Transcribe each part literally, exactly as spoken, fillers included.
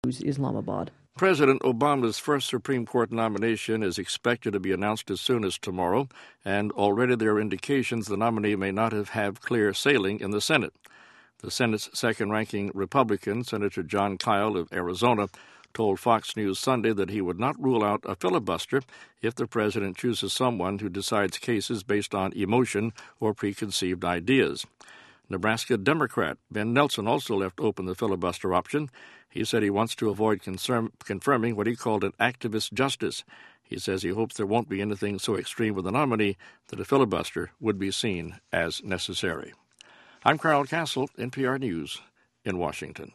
Islamabad. President Obama's first Supreme Court nomination is expected to be announced as soon as tomorrow, and already there are indications the nominee may not have had clear sailing in the Senate. The Senate's second-ranking Republican, Senator Jon Kyl of Arizona, told Fox News Sunday that he would not rule out a filibuster if the president chooses someone who decides cases based on emotion or preconceived ideas. Nebraska Democrat Ben Nelson also left open the filibuster option. He said he wants to avoid concern, confirming what he called an activist justice. He says he hopes there won't be anything so extreme with the nominee that a filibuster would be seen as necessary. I'm Carl Castle, N P R News in Washington.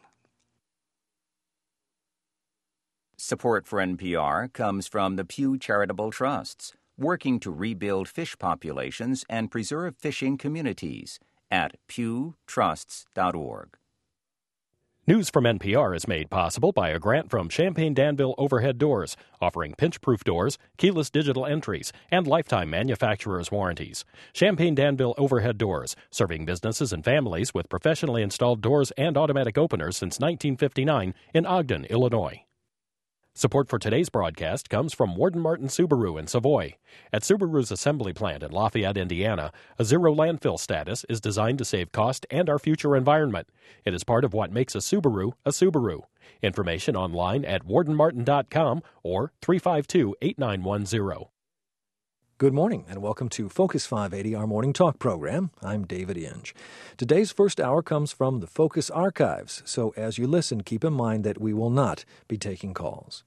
Support for N P R comes from the Pew Charitable Trusts, working to rebuild fish populations and preserve fishing communities at pew trusts dot org. News from N P R is made possible by a grant from Champaign-Danville Overhead Doors, offering pinch-proof doors, keyless digital entries, and lifetime manufacturer's warranties. Champaign-Danville Overhead Doors, serving businesses and families with professionally installed doors and automatic openers since nineteen fifty-nine in Ogden, Illinois. Support for today's broadcast comes from Warden Martin Subaru in Savoy. At Subaru's assembly plant in Lafayette, Indiana, a zero landfill status is designed to save cost and our future environment. It is part of what makes a Subaru a Subaru. Information online at warden martin dot com or three five two, eight nine one zero. Good morning and welcome to Focus five eighty, our morning talk program. I'm David Inge. Today's first hour comes from the Focus Archives, so as you listen, keep in mind that we will not be taking calls.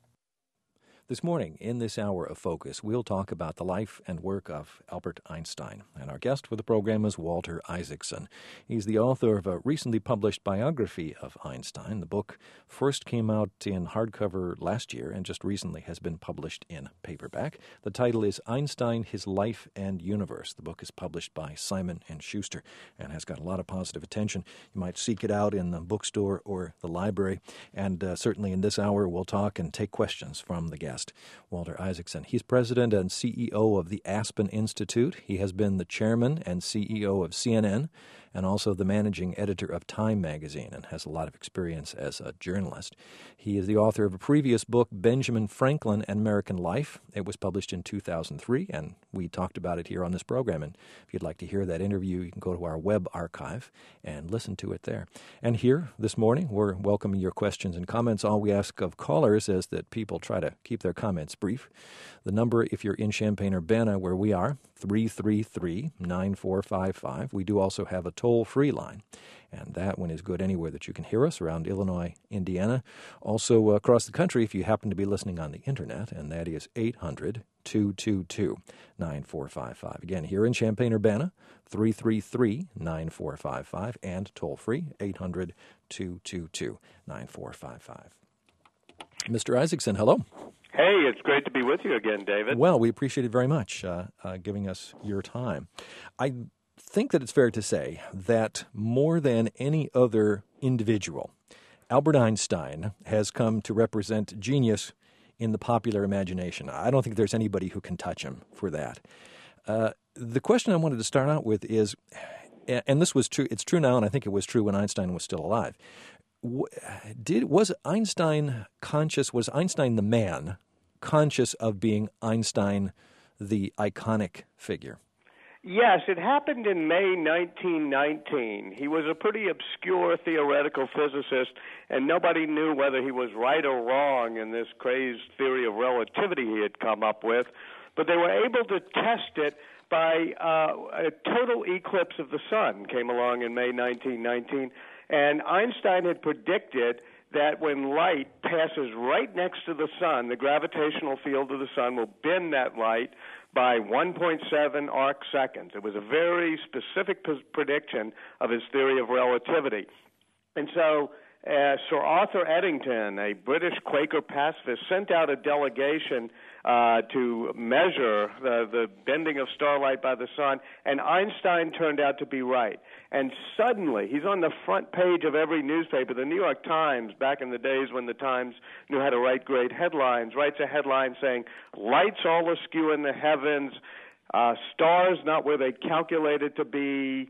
This morning, in this hour of Focus, we'll talk about the life and work of Albert Einstein. And our guest for the program is Walter Isaacson. He's the author of a recently published biography of Einstein. The book first came out in hardcover last year and just recently has been published in paperback. The title is Einstein, His Life and Universe. The book is published by Simon and Schuster and has got a lot of positive attention. You might seek it out in the bookstore or the library. And uh, certainly in this hour, we'll talk and take questions from the guest, Walter Isaacson. He's president and C E O of the Aspen Institute. He has been the chairman and C E O of C N N and also the managing editor of Time magazine and has a lot of experience as a journalist. He is the author of a previous book, Benjamin Franklin and American Life. It was published in two thousand three, and we talked about it here on this program. And if you'd like to hear that interview, you can go to our web archive and listen to it there. And here this morning, we're welcoming your questions and comments. All we ask of callers is that people try to keep their comments brief. The number, if you're in Champaign-Urbana, where we are, three three three, nine four five five. We do also have a toll-free line, and that one is good anywhere that you can hear us around Illinois, Indiana. Also uh, across the country if you happen to be listening on the Internet, and that is eight hundred, two two two, nine four five five. Again, here in Champaign-Urbana, three three three, nine four five five, and toll-free, eight hundred, two two two, nine four five five. Mister Isaacson, hello. Hey, it's great to be with you again, David. Well, we appreciate it very much, uh, uh, giving us your time. I think that it's fair to say that more than any other individual, Albert Einstein has come to represent genius in the popular imagination. I don't think there's anybody who can touch him for that. Uh, the question I wanted to start out with is, and this was true, it's true now, and I think it was true when Einstein was still alive. Did was Einstein conscious, was Einstein the man conscious of being Einstein the iconic figure? Yes, it happened in May nineteen nineteen. He was a pretty obscure theoretical physicist, and nobody knew whether he was right or wrong in this crazed theory of relativity he had come up with. But they were able to test it by uh, a total eclipse of the sun came along in May nineteen nineteen. And Einstein had predicted that when light passes right next to the sun, the gravitational field of the sun will bend that light by one point seven arc seconds. It was a very specific p- prediction of his theory of relativity. And so uh, Sir Arthur Eddington, a British Quaker pacifist, sent out a delegation uh, to measure the, the bending of starlight by the sun, and Einstein turned out to be right. And suddenly, he's on the front page of every newspaper. The New York Times, back in the days when the Times knew how to write great headlines, writes a headline saying, "Lights all askew in the heavens, uh, stars not where they calculated to be,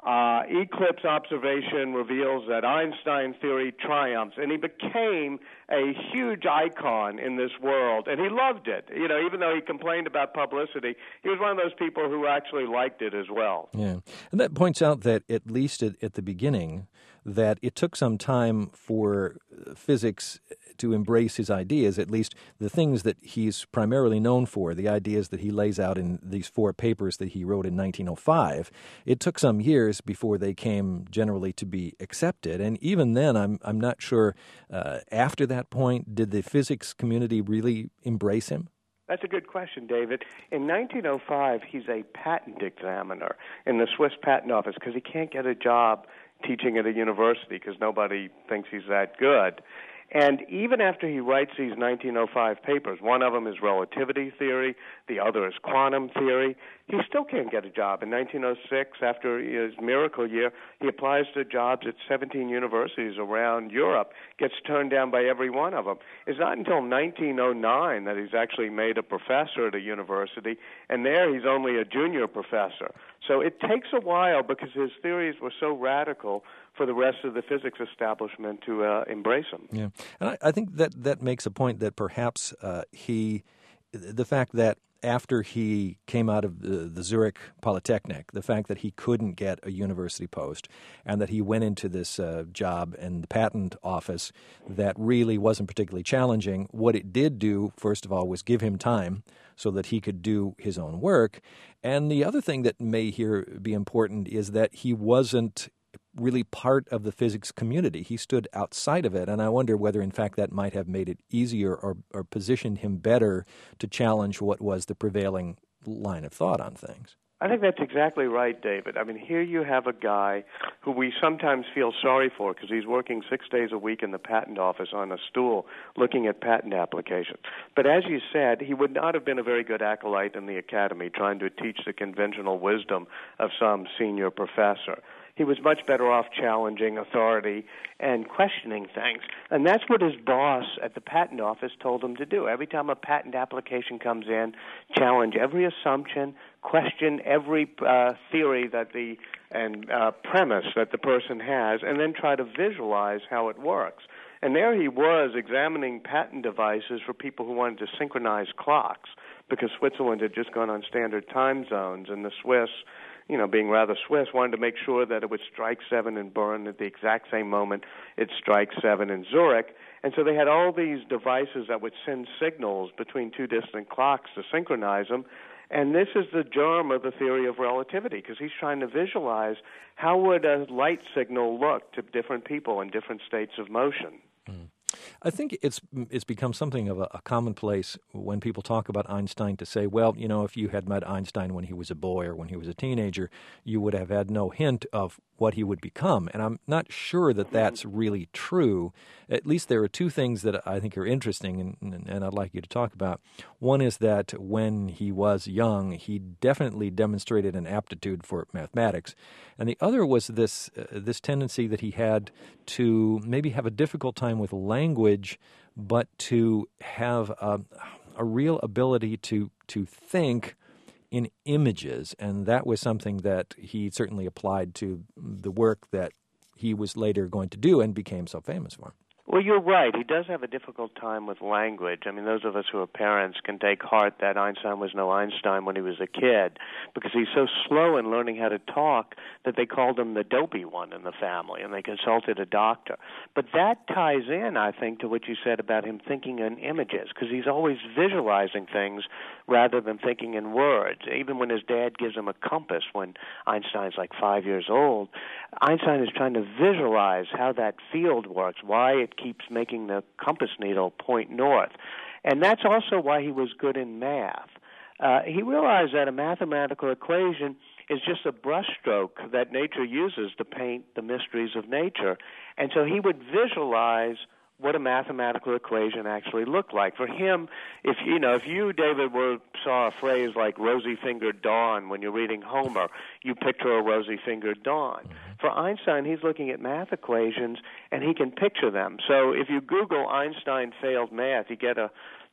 Uh, eclipse observation reveals that Einstein theory triumphs, and he became a huge icon in this world, and he loved it. You know, even though he complained about publicity, he was one of those people who actually liked it as well. Yeah, and that points out that at least at, at the beginning, that it took some time for physics to embrace his ideas, at least the things that he's primarily known for, the ideas that he lays out in these four papers that he wrote in nineteen oh five. It took some years before they came generally to be accepted, and even then, I'm I'm not sure, uh, after that point, did the physics community really embrace him? That's a good question, David. In nineteen oh five, he's a patent examiner in the Swiss Patent Office because he can't get a job teaching at a university because nobody thinks he's that good. And even after he writes these nineteen oh five papers, one of them is relativity theory, the other is quantum theory, he still can't get a job. In nineteen oh six, after his miracle year, he applies to jobs at seventeen universities around Europe, gets turned down by every one of them. It's not until nineteen oh nine that he's actually made a professor at a university, and there he's only a junior professor. So it takes a while because his theories were so radical for the rest of the physics establishment to uh, embrace him. Yeah, and I, I think that that makes a point that perhaps uh, he, the fact that after he came out of the, the Zurich Polytechnic, the fact that he couldn't get a university post and that he went into this uh, job in the patent office that really wasn't particularly challenging, what it did do, first of all, was give him time so that he could do his own work. And the other thing that may here be important is that he wasn't really part of the physics community. He stood outside of it, and I wonder whether, in fact, that might have made it easier or, or positioned him better to challenge what was the prevailing line of thought on things. I think that's exactly right, David. I mean, here you have a guy who we sometimes feel sorry for because he's working six days a week in the patent office on a stool looking at patent applications. But as you said, he would not have been a very good acolyte in the academy trying to teach the conventional wisdom of some senior professor. He was much better off challenging authority and questioning things. And that's what his boss at the patent office told him to do. Every time a patent application comes in, challenge every assumption, question every uh, theory that the and uh, premise that the person has, and then try to visualize how it works. And there he was examining patent devices for people who wanted to synchronize clocks because Switzerland had just gone on standard time zones, and the Swiss, you know, being rather Swiss, wanted to make sure that it would strike seven in Bern at the exact same moment it strikes seven in Zurich. And so they had all these devices that would send signals between two distant clocks to synchronize them. And this is the germ of the theory of relativity, because he's trying to visualize how would a light signal look to different people in different states of motion. Mm. I think it's it's become something of a, a commonplace when people talk about Einstein to say, well, you know, if you had met Einstein when he was a boy or when he was a teenager, you would have had no hint of what he would become. And I'm not sure that that's really true. At least there are two things that I think are interesting and, and I'd like you to talk about. One is that when he was young, he definitely demonstrated an aptitude for mathematics. And the other was this uh, this tendency that he had to maybe have a difficult time with language, but to have a, a real ability to to think in images, and that was something that he certainly applied to the work that he was later going to do and became so famous for. Well, you're right. He does have a difficult time with language. I mean, those of us who are parents can take heart that Einstein was no Einstein when he was a kid, because he's so slow in learning how to talk that they called him the dopey one in the family, and they consulted a doctor. But that ties in, I think, to what you said about him thinking in images, because he's always visualizing things rather than thinking in words. Even when his dad gives him a compass when Einstein's like five years old, Einstein is trying to visualize how that field works, why it keeps making the compass needle point north. And that's also why he was good in math. Uh, he realized that a mathematical equation is just a brushstroke that nature uses to paint the mysteries of nature. And so he would visualize what a mathematical equation actually looked like. For him, if you know, if you, David, were saw a phrase like rosy-fingered dawn when you're reading Homer, you picture a rosy-fingered dawn. Mm-hmm. For Einstein, he's looking at math equations, and he can picture them. So if you Google Einstein failed math, you get a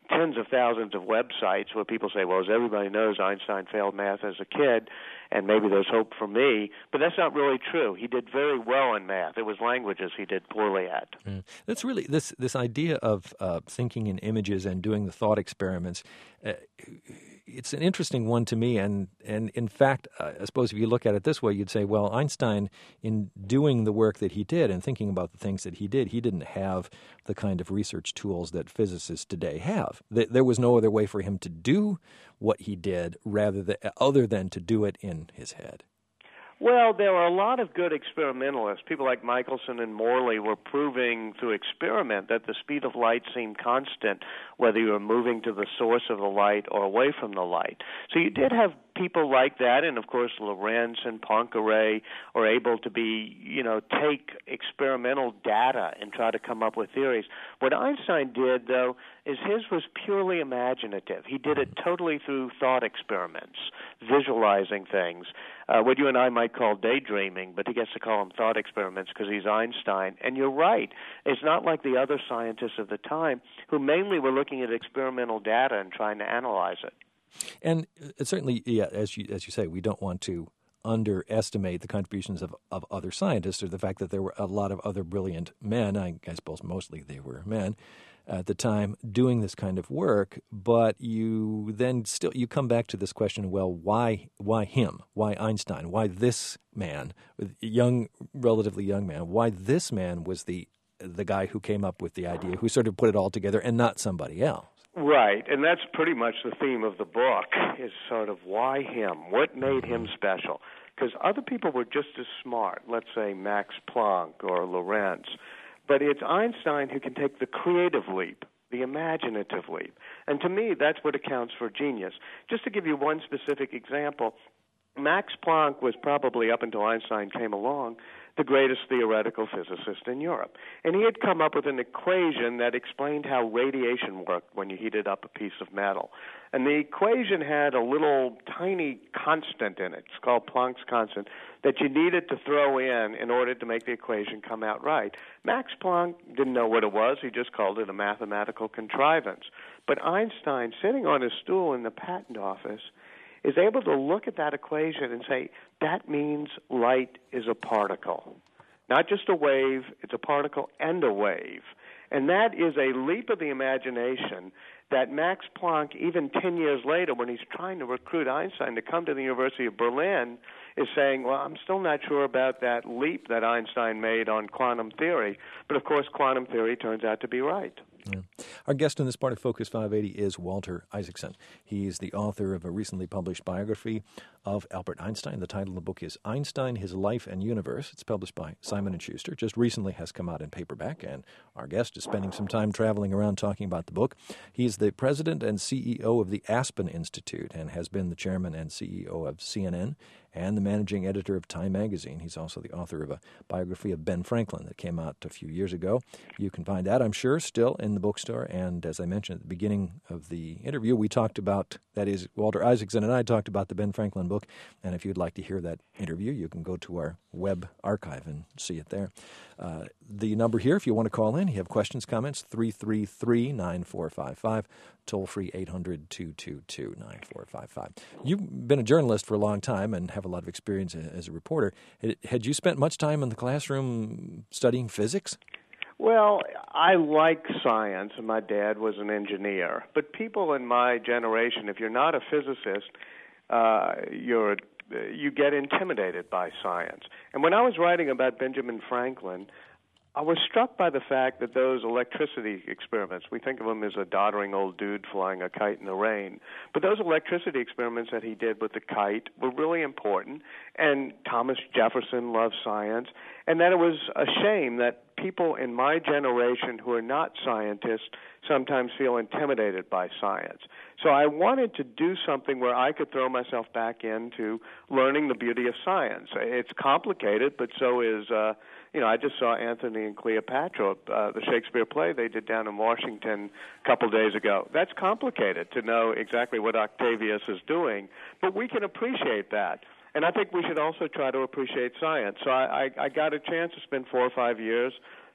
tens of thousands of websites where people say, well, as everybody knows, Einstein failed math as a kid, and maybe there's hope for me. But that's not really true. He did very well in math. It was languages he did poorly at. Mm. That's really this this idea of uh, thinking in images and doing the thought experiments. Uh, it's an interesting one to me, and and in fact, uh, I suppose if you look at it this way, you'd say, well, Einstein, in doing the work that he did and thinking about the things that he did, he didn't have the kind of research tools that physicists today have. There was no other way for him to do what he did, rather than other than to do it in his head. Well, there are a lot of good experimentalists. People like Michelson and Morley were proving through experiment that the speed of light seemed constant, whether you were moving to the source of the light or away from the light. So you did have people like that, and of course Lorentz and Poincaré are able to be, you know, take experimental data and try to come up with theories. What Einstein did, though, is his was purely imaginative. He did it totally through thought experiments, visualizing things, uh, what you and I might call daydreaming, but he gets to call them thought experiments because he's Einstein. And you're right, it's not like the other scientists of the time who mainly were looking at experimental data and trying to analyze it. And uh, certainly, yeah, as you as you say, we don't want to underestimate the contributions of, of other scientists or the fact that there were a lot of other brilliant men, I, I suppose mostly they were men, at the time doing this kind of work. But you then still, you come back to this question, well, why why him? Why Einstein? Why this man, young, relatively young man? Why this man was the the guy who came up with the idea, who sort of put it all together and not somebody else? Right, and that's pretty much the theme of the book, is sort of why him? What made him special? Because other people were just as smart, let's say Max Planck or Lorentz, but it's Einstein who can take the creative leap, the imaginative leap. And to me, that's what accounts for genius. Just to give you one specific example, Max Planck was probably, up until Einstein came along, the greatest theoretical physicist in Europe. And he had come up with an equation that explained how radiation worked when you heated up a piece of metal. And the equation had a little tiny constant in it. It's called Planck's constant, that you needed to throw in in order to make the equation come out right. Max Planck didn't know what it was. He just called it a mathematical contrivance. But Einstein, sitting on his stool in the patent office, is able to look at that equation and say, that means light is a particle. Not just a wave, it's a particle and a wave. And that is a leap of the imagination that Max Planck, even ten years later, when he's trying to recruit Einstein to come to the University of Berlin, is saying, well, I'm still not sure about that leap that Einstein made on quantum theory. But, of course, quantum theory turns out to be right. Yeah. Our guest in this part of Focus five eighty is Walter Isaacson. He's the author of a recently published biography of Albert Einstein. The title of the book is Einstein, His Life and Universe. It's published by Simon and Schuster. Just recently has come out in paperback, and our guest is spending some time traveling around talking about the book. He's the president and C E O of the Aspen Institute and has been the chairman and C E O of C N N and the managing editor of Time magazine. He's also the author of a biography of Ben Franklin that came out a few years ago. You can find that, I'm sure, still in the bookstore. And as I mentioned at the beginning of the interview, we talked about, that is, Walter Isaacson and I talked about the Ben Franklin book. And if you'd like to hear that interview, you can go to our web archive and see it there. Uh, the number here, if you want to call in, you have questions, comments, three three three, nine four five five, toll-free eight hundred, two two two, nine four five five. You've been a journalist for a long time and have a lot of experience as a reporter. Had you spent much time in the classroom studying physics? Well, I like science, and my dad was an engineer. But people in my generation, if you're not a physicist, uh, you're you get intimidated by science. And when I was writing about Benjamin Franklin, I was struck by the fact that those electricity experiments, we think of him as a doddering old dude flying a kite in the rain, but those electricity experiments that he did with the kite were really important, and Thomas Jefferson loved science, and that it was a shame that people in my generation who are not scientists sometimes feel intimidated by science. So I wanted to do something where I could throw myself back into learning the beauty of science. It's complicated, but so is, uh, you know, I just saw Antony and Cleopatra, uh, the Shakespeare play they did down in Washington a couple days ago. That's complicated to know exactly what Octavius is doing, but we can appreciate that. And I think we should also try to appreciate science. So I, I, I got a chance to spend four or five years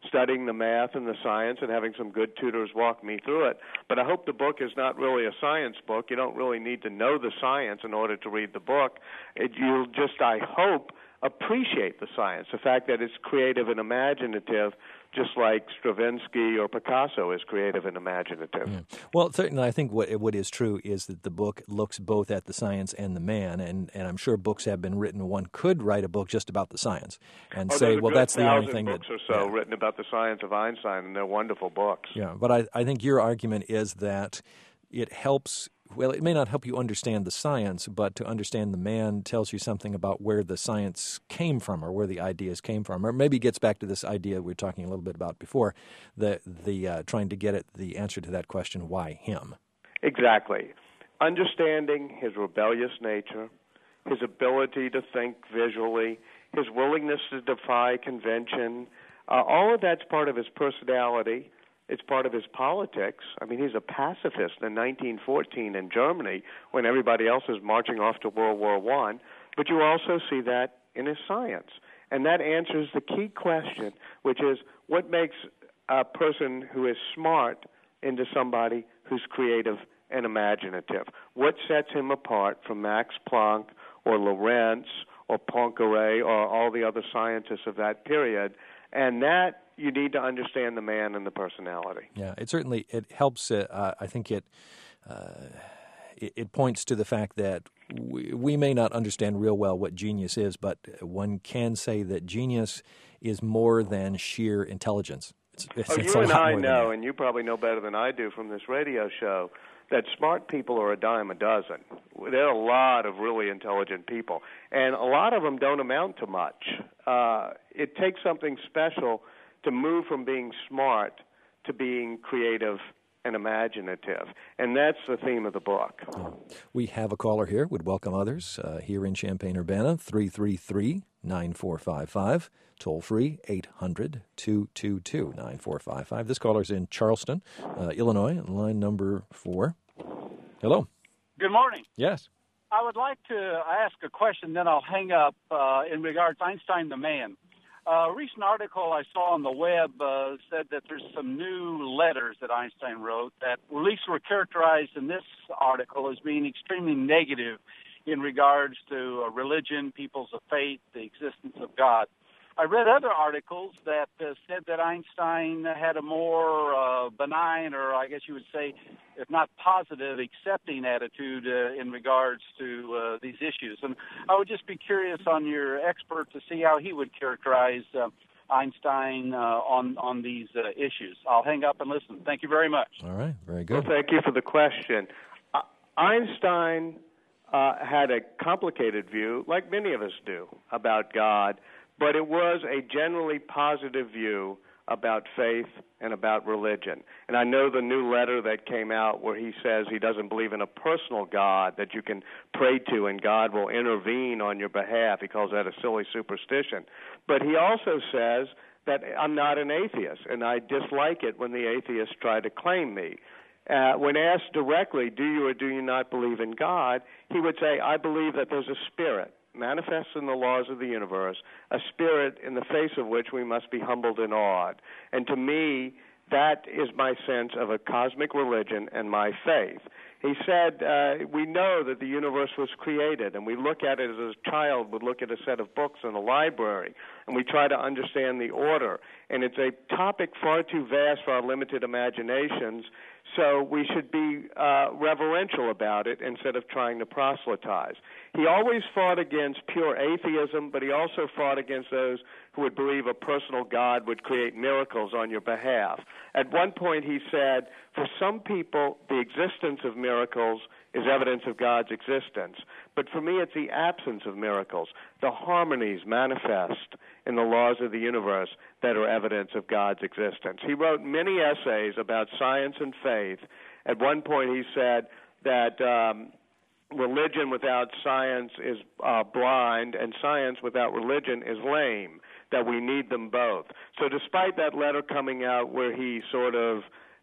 studying the math and the science and having some good tutors walk me through it. But I hope the book is not really a science book. You don't really need to know the science in order to read the book. It, you'll just, I hope, appreciate the science, the fact that it's creative and imaginative, just like Stravinsky or Picasso is creative and imaginative. Yeah. Well, certainly I think what what is true is that the book looks both at the science and the man, and, and I'm sure books have been written. One could write a book just about the science and oh, say, well, that's the only thing books that... or so yeah. written about the science of Einstein, and they're wonderful books. Yeah, but I, I think your argument is that it helps... Well, it may not help you understand the science, but to understand the man tells you something about where the science came from or where the ideas came from. Or maybe gets back to this idea we were talking a little bit about before, the, the uh, trying to get at the answer to that question, why him? Exactly. Understanding his rebellious nature, his ability to think visually, his willingness to defy convention, uh, all of that's part of his personality. It's part of his politics. I mean, he's a pacifist in nineteen fourteen in Germany when everybody else is marching off to World War One. But you also see that in his science. And that answers the key question, which is what makes a person who is smart into somebody who's creative and imaginative? What sets him apart from Max Planck or Lorentz or Poincaré or all the other scientists of that period? And that you need to understand the man and the personality. Yeah, it certainly it helps. Uh, uh, I think it, uh, it it points to the fact that we, we may not understand real well what genius is, but one can say that genius is more than sheer intelligence. It's, it's, oh, it's you a and lot I more know, than and you probably know better than I do from this radio show, that smart people are a dime a dozen. There are a lot of really intelligent people, and a lot of them don't amount to much. Uh, it takes something special to move from being smart to being creative and imaginative. And that's the theme of the book. We have a caller here. Would welcome others uh, here in Champaign-Urbana, three three three, nine four five five. Toll free, eight hundred, two two two, nine four five five. This caller's in Charleston, uh, Illinois, line number four. Hello. Good morning. Yes. I would like to ask a question, then I'll hang up uh, in regards to Einstein the man. Uh, a recent article I saw on the web uh, said that there's some new letters that Einstein wrote that at least were characterized in this article as being extremely negative in regards to uh, religion, peoples of faith, the existence of God. I read other articles that uh, said that Einstein had a more uh, benign, or I guess you would say, if not positive, accepting attitude uh, in regards to uh, these issues. And I would just be curious on your expert to see how he would characterize uh, Einstein uh, on, on these uh, issues. I'll hang up and listen. Thank you very much. All right, very good. Well, thank you for the question. Uh, Einstein uh, had a complicated view, like many of us do, about God, but it was a generally positive view about faith and about religion. And I know the new letter that came out where he says he doesn't believe in a personal God that you can pray to and God will intervene on your behalf. He calls that a silly superstition. But he also says that I'm not an atheist, and I dislike it when the atheists try to claim me. Uh, when asked directly, do you or do you not believe in God, he would say, I believe that there's a spirit manifests in the laws of the universe, a spirit in the face of which we must be humbled and awed. And to me, that is my sense of a cosmic religion and my faith. He said, uh, we know that the universe was created, and we look at it as a child would look at a set of books in a library, and we try to understand the order. And it's a topic far too vast for our limited imaginations, so we should be uh, reverential about it instead of trying to proselytize. He always fought against pure atheism, but he also fought against those who would believe a personal God would create miracles on your behalf. At one point he said, for some people, the existence of miracles is evidence of God's existence. But for me, it's the absence of miracles, the harmonies manifest in the laws of the universe that are evidence of God's existence. He wrote many essays about science and faith. At one point he said that um, religion without science is uh, blind, and science without religion is lame, that we need them both. So despite that letter coming out where he sort of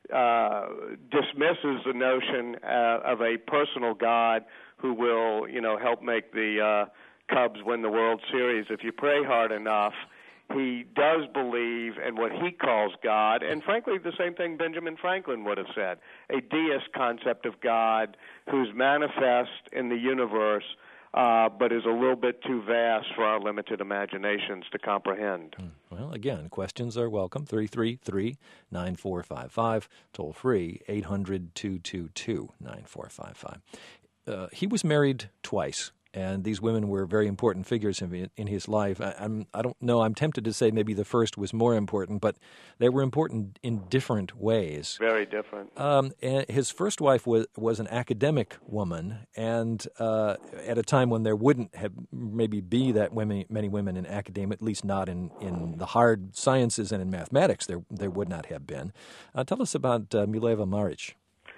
uh, dismisses the notion uh, of a personal God who will, you know, help make the uh, Cubs win the World Series if you pray hard enough, he does believe in what he calls God, and frankly, the same thing Benjamin Franklin would have said, a deist concept of God who's manifest in the universe, uh, but is a little bit too vast for our limited imaginations to comprehend. Well, again, questions are welcome. three three three, nine four five five, toll free, eight hundred, two two two, nine four five five. Uh, he was married twice. And these women were very important figures in, in his life. I, I'm, I don't know. I'm tempted to say maybe the first was more important, but they were important in different ways. Very different. Um, and his first wife was was an academic woman, and uh, at a time when there wouldn't have maybe be that women, many women in academia, at least not in, in the hard sciences and in mathematics, there there would not have been. Uh, tell us about uh, Mileva Maric.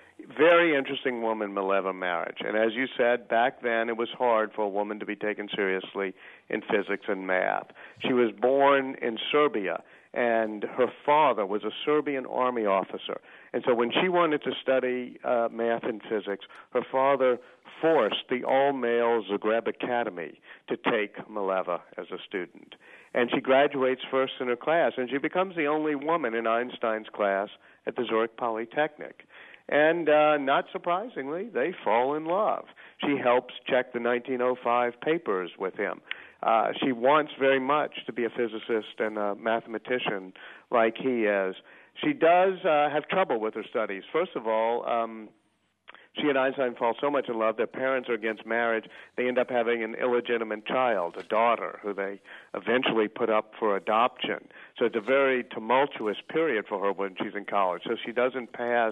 Very interesting woman, Mileva Maric. And as you said, back then it was hard for a woman to be taken seriously in physics and math. She was born in Serbia, and her father was a Serbian army officer. And so when she wanted to study uh, math and physics, her father forced the all-male Zagreb Academy to take Mileva as a student. And she graduates first in her class, and she becomes the only woman in Einstein's class at the Zurich Polytechnic. And uh, not surprisingly, they fall in love. She helps check the nineteen oh five papers with him. Uh, she wants very much to be a physicist and a mathematician like he is. She does uh, have trouble with her studies. First of all, um, she and Einstein fall so much in love, their parents are against marriage. They end up having an illegitimate child, a daughter, who they eventually put up for adoption. So it's a very tumultuous period for her when she's in college. So she doesn't pass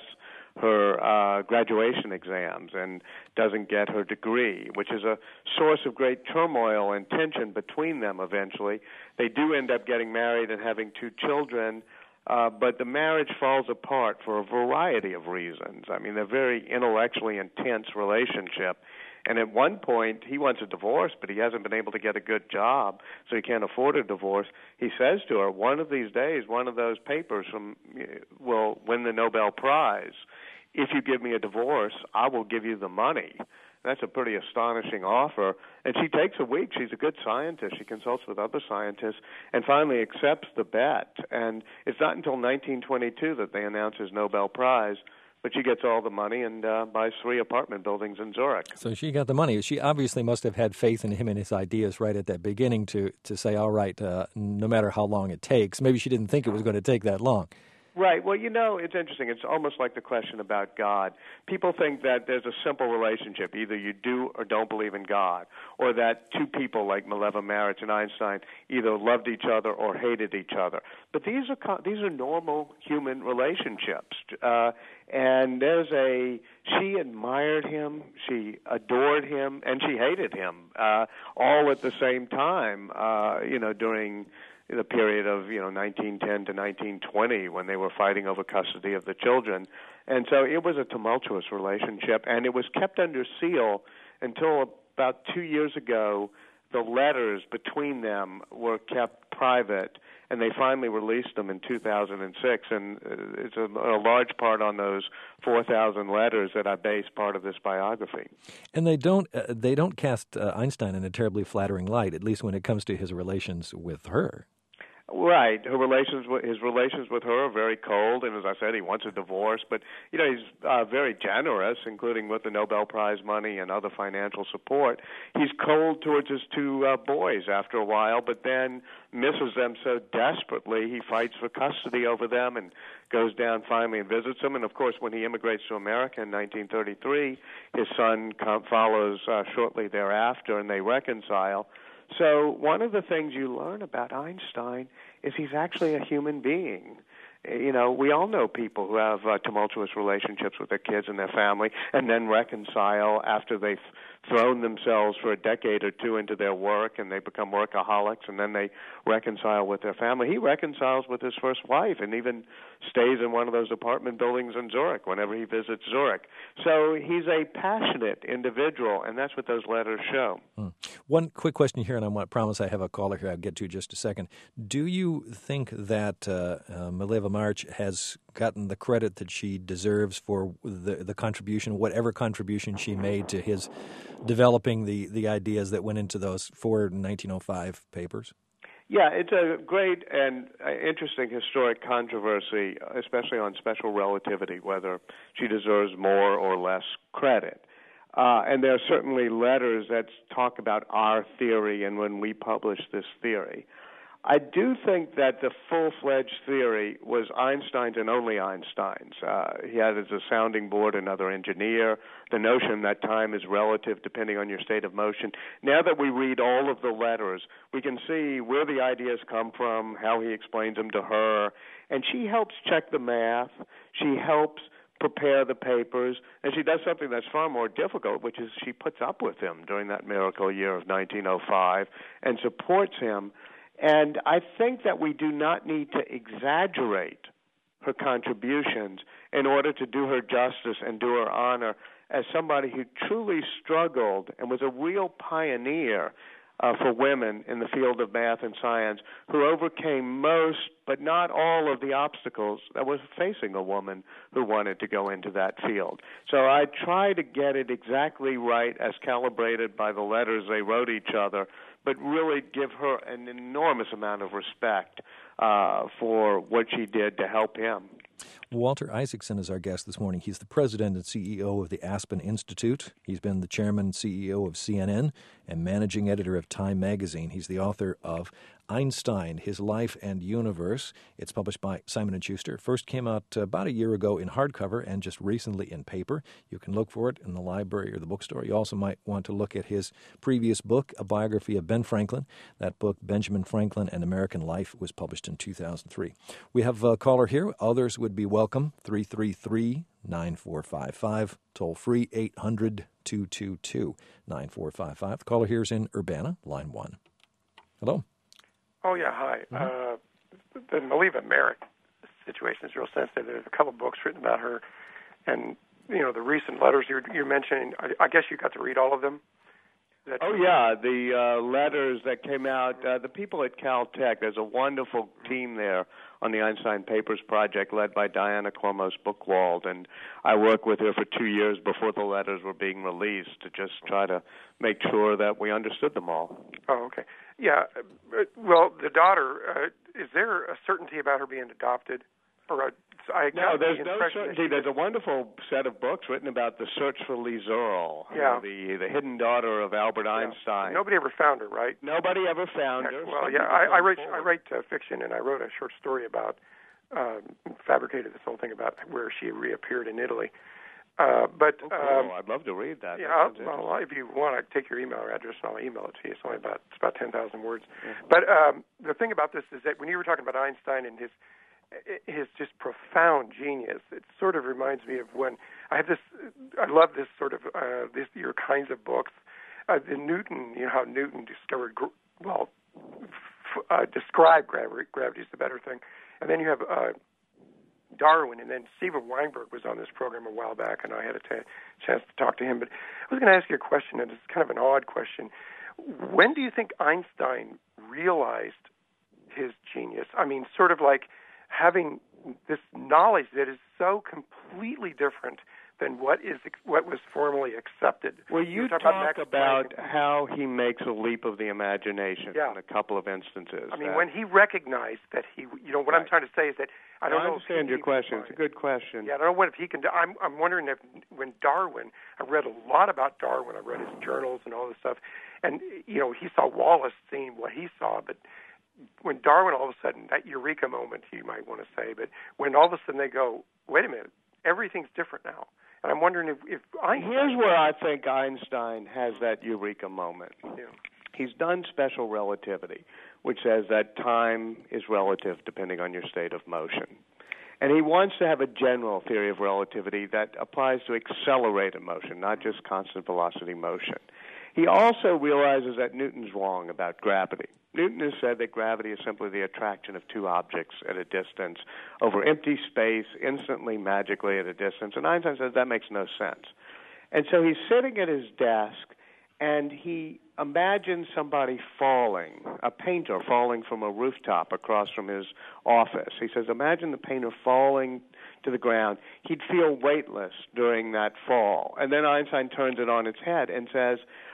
her uh, graduation exams and doesn't get her degree, which is a source of great turmoil and tension between them eventually. They do end up getting married and having two children, uh, but the marriage falls apart for a variety of reasons. I mean, they're a very intellectually intense relationship. And at one point, he wants a divorce, but he hasn't been able to get a good job, so he can't afford a divorce. He says to her, one of these days, one of those papers from, will win the Nobel Prize. If you give me a divorce, I will give you the money. That's a pretty astonishing offer. And she takes a week. She's a good scientist. She consults with other scientists and finally accepts the bet. And it's not until nineteen twenty-two that they announce his Nobel Prize. But she gets all the money and uh, buys three apartment buildings in Zurich. So she got the money. She obviously must have had faith in him and his ideas right at that beginning to, to say, all right, uh, no matter how long it takes. Maybe she didn't think it was going to take that long. Right. Well, you know, it's interesting. It's almost like the question about God. People think that there's a simple relationship. Either you do or don't believe in God, or that two people like Mileva Maric and Einstein either loved each other or hated each other. But these are these are normal human relationships. Uh, and there's a she admired him, she adored him, and she hated him uh, all at the same time. Uh, you know, during the period of, you know, nineteen ten to nineteen twenty when they were fighting over custody of the children. And so it was a tumultuous relationship, and it was kept under seal until about two years ago. The letters between them were kept private, and they finally released them in two thousand six. And it's a, a large part on those four thousand letters that I base part of this biography. And they don't uh, they don't cast uh, Einstein in a terribly flattering light, at least when it comes to his relations with her. Right. Her relations, with, his relations with her are very cold, and as I said, he wants a divorce. But you know, he's uh, very generous, including with the Nobel Prize money and other financial support. He's cold towards his two uh, boys after a while, but then misses them so desperately, he fights for custody over them and goes down finally and visits them. And of course, when he immigrates to America in nineteen thirty-three, his son follows uh, shortly thereafter, and they reconcile. So one of the things you learn about Einstein is he's actually a human being. You know, we all know people who have uh, tumultuous relationships with their kids and their family and then reconcile after they've thrown themselves for a decade or two into their work and they become workaholics, and then they reconcile with their family. He reconciles with his first wife and even stays in one of those apartment buildings in Zurich whenever he visits Zurich. So he's a passionate individual, and that's what those letters show. Hmm. One quick question here, and I want to promise I have a caller here I'll get to in just a second. Do you think that uh, uh, Mileva Maric has gotten the credit that she deserves for the the contribution, whatever contribution she made to his developing the, the ideas that went into those four nineteen oh five papers? Yeah, it's a great and interesting historic controversy, especially on special relativity, whether she deserves more or less credit. Uh, and there are certainly letters that talk about our theory and when we published this theory. I do think that the full-fledged theory was Einstein's and only Einstein's. Uh, he had as a sounding board another engineer, the notion that time is relative depending on your state of motion. Now that we read all of the letters, we can see where the ideas come from, how he explains them to her, and she helps check the math. She helps prepare the papers, and she does something that's far more difficult, which is she puts up with him during that miracle year of nineteen oh five and supports him. And I think that we do not need to exaggerate her contributions in order to do her justice and do her honor as somebody who truly struggled and was a real pioneer uh, for women in the field of math and science, who overcame most, but not all, of the obstacles that was facing a woman who wanted to go into that field. So I try to get it exactly right as calibrated by the letters they wrote each other, but really give her an enormous amount of respect uh, for what she did to help him. Walter Isaacson is our guest this morning. He's the president and C E O of the Aspen Institute. He's been the chairman and C E O of C N N and managing editor of Time magazine. He's the author of Einstein, His Life and Universe. It's published by Simon and Schuster. First came out about a year ago in hardcover and just recently in paper. You can look for it in the library or the bookstore. You also might want to look at his previous book, A Biography of Ben Franklin. That book, Benjamin Franklin and American Life, was published in two thousand three. We have a caller here. Others would be welcome. three three three, nine four five five. Toll free, eight hundred, two two two, nine four five five. The caller here is in Urbana, line one. Hello. Oh, yeah, hi. Mm-hmm. Uh, the Maliva Merrick situation is real sensitive. There's a couple of books written about her, and, you know, the recent letters you're, you're mentioning, I, I guess you got to read all of them? Is that Oh, true? yeah, the uh, letters that came out, uh, the people at Caltech, there's a wonderful team there on the Einstein Papers Project led by Diana Kormos Buchwald, and I worked with her for two years before the letters were being released to just try to make sure that we understood them all. Oh, okay. Yeah, uh, well, the daughter, uh, is there a certainty about her being adopted? Or a, I No, got there's the no impression that certainty. she There's a was- wonderful set of books written about the search for Lee Searle, Yeah. the the hidden daughter of Albert yeah. Einstein. Nobody ever found her, right? Nobody ever found Yeah, her. well, Some yeah, people I, I come write I forward. write uh, fiction, and I wrote a short story about, uh, fabricated this whole thing about where she reappeared in Italy. Uh, but Oh, cool. um, I'd love to read that. yeah, That I'll, sounds well, if you want, I take your email address and I'll email it to you. It's only about it's about ten thousand words. Mhm. But um, the thing about this is that when you were talking about Einstein and his his just profound genius, it sort of reminds me of when I have this. I love this sort of uh, this your kinds of books. Uh, the Newton, you know how Newton discovered gr- well, f- uh, described gravity. Gravity is the better thing, and then you have. Uh, Darwin, and then Steven Weinberg was on this program a while back, and I had a t- chance to talk to him. But I was going to ask you a question, and it's kind of an odd question. When do you think Einstein realized his genius? I mean, sort of like having this knowledge that is so completely different than what is what was formally accepted. Well, you, you talk about, about, about how he makes a leap of the imagination Yeah. in a couple of instances. I mean, that- when he recognized that he, you know, what I'm Right. trying to say is that I don't I know. understand if your he question. can It's a good question. Yeah, I don't know what if he can do. I'm I'm wondering if when Darwin, I read a lot about Darwin. I read his journals and all this stuff, and you know he saw Wallace seeing what he saw, but when Darwin all of a sudden that eureka moment, you might want to say, but when all of a sudden they go, wait a minute, everything's different now, and I'm wondering if if Einstein. Here's where I think Einstein has that eureka moment. Yeah. He's done special relativity, which says that time is relative depending on your state of motion. And he wants to have a general theory of relativity that applies to accelerated motion, not just constant velocity motion. He also realizes that Newton's wrong about gravity. Newton has said that gravity is simply the attraction of two objects at a distance over empty space, instantly, magically at a distance. And Einstein says that makes no sense. And so he's sitting at his desk, and he imagines somebody falling, a painter falling from a rooftop across from his office. He says, imagine the painter falling to the ground. He'd feel weightless during that fall. And then Einstein turns it on its head and says,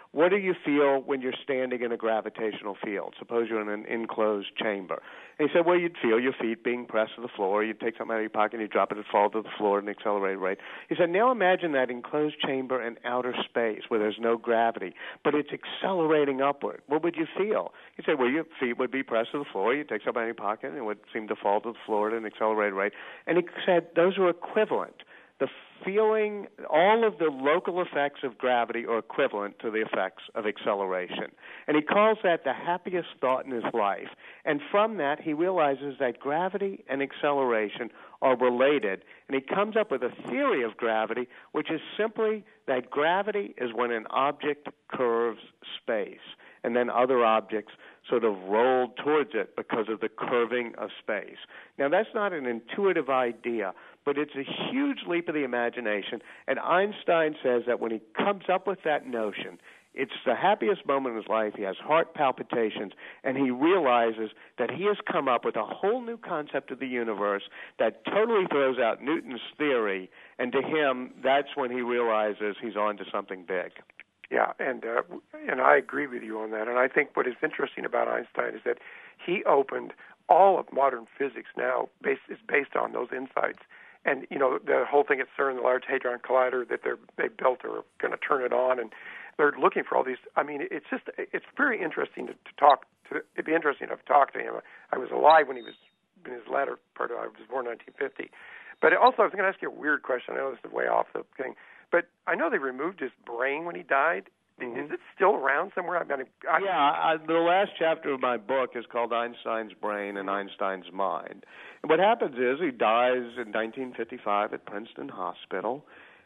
what do you feel when you're standing in a gravitational field? Suppose you're in an enclosed chamber. And he said, well, you'd feel your feet being pressed to the floor. You'd take something out of your pocket and you drop it and fall to the floor at an accelerated rate. He said, now imagine that enclosed chamber in outer space where there's no gravity, but it's accelerating upward. What would you feel? He said, well, your feet would be pressed to the floor. You'd take something out of your pocket and it would seem to fall to the floor at an accelerated rate. And he said those were equivalent. The feeling, all of the local effects of gravity are equivalent to the effects of acceleration. And he calls that the happiest thought in his life. And from that, he realizes that gravity and acceleration are related. And he comes up with a theory of gravity, which is simply that gravity is when an object curves space, and then other objects sort of roll towards it because of the curving of space. Now, that's not an intuitive idea, but it's a huge leap of the imagination, and Einstein says that when he comes up with that notion, it's the happiest moment in his life. He has heart palpitations, and he realizes that he has come up with a whole new concept of the universe that totally throws out Newton's theory, and to him, that's when he realizes he's on to something big. Yeah, and uh, and I agree with you on that. And I think what is interesting about Einstein is that he opened all of modern physics now based, is based on those insights. And, you know, the whole thing at CERN, the Large Hadron Collider that they're, they built or going to turn it on, and they're looking for all these. I mean, it's just, it's very interesting to, to talk to, it'd be interesting to talk to him. I was alive when he was in his latter part of, I was born in nineteen fifty. But also, I was going to ask you a weird question. I know this is way off the thing. But I know they removed his brain when he died. Mm-hmm. Is it still around somewhere? I mean, I, yeah, I, the last chapter of my book is called Einstein's Brain and Einstein's Mind. And what happens is he dies in nineteen fifty-five at Princeton Hospital,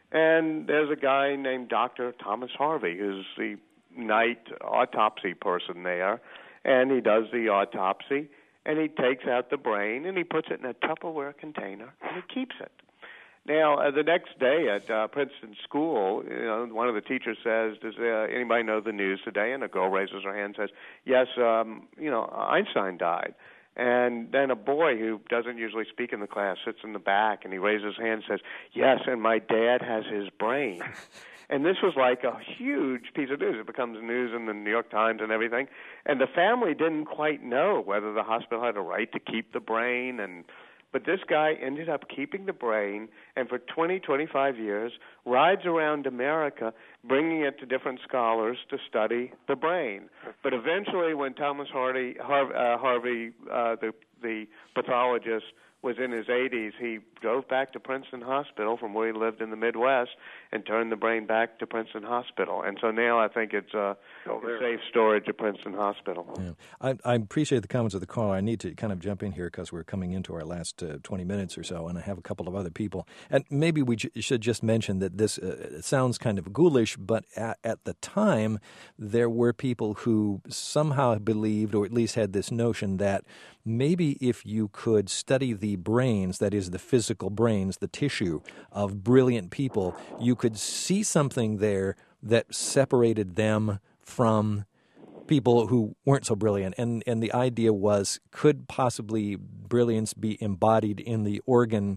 and there's a guy named Doctor Thomas Harvey who's the night autopsy person there, and he does the autopsy, and he takes out the brain, and he puts it in a Tupperware container, and he keeps it. Now, uh, the next day at uh, Princeton School, you know, one of the teachers says, does uh, anybody know the news today? And a girl raises her hand and says, yes, um, you know, Einstein died. And then a boy who doesn't usually speak in the class sits in the back, and he raises his hand and says, yes, and my dad has his brain. And this was like a huge piece of news. It becomes news in the New York Times and everything. And the family didn't quite know whether the hospital had a right to keep the brain, and but this guy ended up keeping the brain, and for twenty, twenty-five years, rides around America bringing it to different scholars to study the brain. But eventually, when Thomas Hardy, Har- uh, Harvey, uh, the, the pathologist, was in his eighties, he drove back to Princeton Hospital from where he lived in the Midwest and turned the brain back to Princeton Hospital. And so now I think it's uh, oh, safe storage at Princeton Hospital. Yeah. I, I appreciate the comments of the caller. I need to kind of jump in here because we're coming into our last uh, twenty minutes or so, and I have a couple of other people. And maybe we j- should just mention that this uh, sounds kind of ghoulish, but at, at the time, there were people who somehow believed, or at least had this notion, that maybe if you could study the brains, that is the physical brains, the tissue of brilliant people, you could see something there that separated them from people who weren't so brilliant. And, and the idea was, could possibly brilliance be embodied in the organ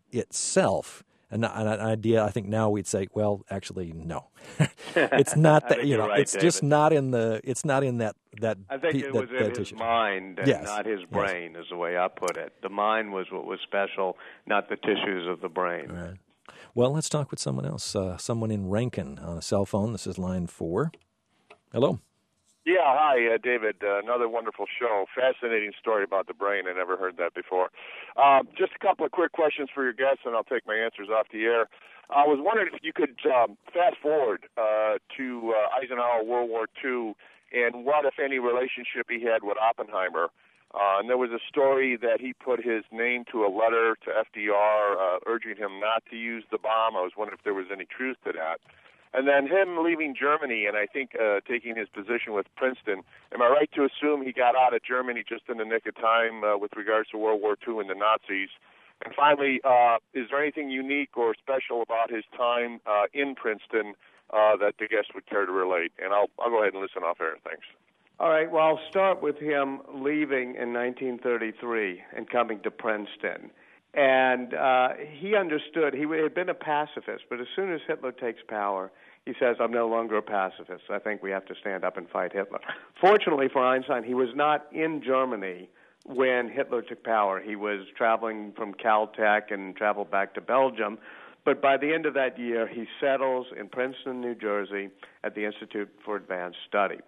itself? An, an idea, I think now we'd say, well, actually, no. It's not that, you know, right, it's David. just not in the, it's not in that, that I think pe- it that, was in that his tissue. mind and Yes. not his Yes. brain, is the way I put it. The mind was what was special, not the tissues of the brain. Right. Well, let's talk with someone else, uh, someone in Rankin on a cell phone. This is line four. Hello. Yeah, hi, uh, David. Uh, another wonderful show. Fascinating story about the brain. I never heard that before. Um, just a couple of quick questions for your guests, and I'll take my answers off the air. I was wondering if you could um, fast forward uh, to uh, Eisenhower, World War Two, and what, if any, relationship he had with Oppenheimer. Uh, and there was a story that he put his name to a letter to F D R uh, urging him not to use the bomb. I was wondering if there was any truth to that. And then him leaving Germany and I think uh, taking his position with Princeton, am I right to assume he got out of Germany just in the nick of time uh, with regards to World War Two and the Nazis? And finally, uh, is there anything unique or special about his time uh, in Princeton uh, that the guest would care to relate? And I'll, I'll go ahead and listen off air. Thanks. All right, well, I'll start with him leaving in nineteen thirty-three and coming to Princeton. And uh, he understood, he had been a pacifist, but as soon as Hitler takes power, he says, I'm no longer a pacifist. I think we have to stand up and fight Hitler. Fortunately for Einstein, he was not in Germany when Hitler took power. He was traveling from Caltech and traveled back to Belgium. But by the end of that year, he settles in Princeton, New Jersey, at the Institute for Advanced Study.